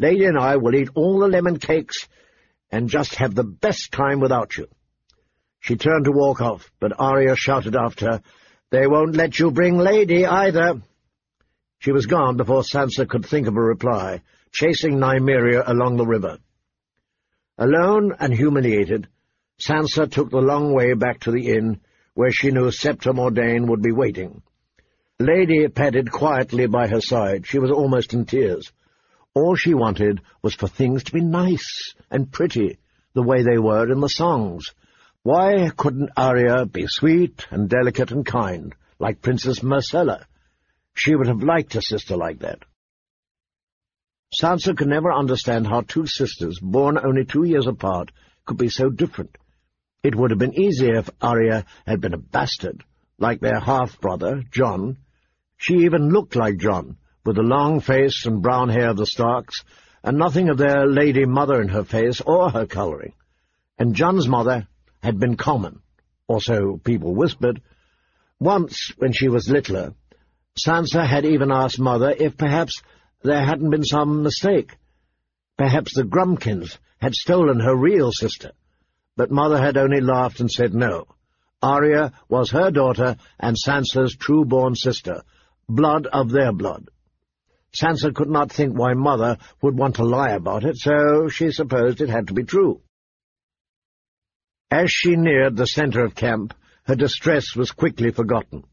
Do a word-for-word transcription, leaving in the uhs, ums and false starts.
Lady and I will eat all the lemon cakes and just have the best time without you." She turned to walk off, but Arya shouted after her, "They won't let you bring Lady either." She was gone before Sansa could think of a reply, chasing Nymeria along the river. Alone and humiliated, Sansa took the long way back to the inn, where she knew Septa Mordane would be waiting. Lady padded quietly by her side. She was almost in tears. All she wanted was for things to be nice and pretty, the way they were in the songs. Why couldn't Arya be sweet and delicate and kind, like Princess Myrcella? She would have liked a sister like that. Sansa could never understand how two sisters, born only two years apart, could be so different. It would have been easier if Arya had been a bastard, like their half-brother, Jon. She even looked like Jon, with the long face and brown hair of the Starks, and nothing of their lady mother in her face or her colouring. And Jon's mother had been common, or so people whispered. Once, when she was littler, Sansa had even asked Mother if perhaps there hadn't been some mistake. Perhaps the Grumpkins had stolen her real sister. But Mother had only laughed and said no. Arya was her daughter and Sansa's true-born sister, blood of their blood. Sansa could not think why Mother would want to lie about it, so she supposed it had to be true. As she neared the centre of camp, her distress was quickly forgotten.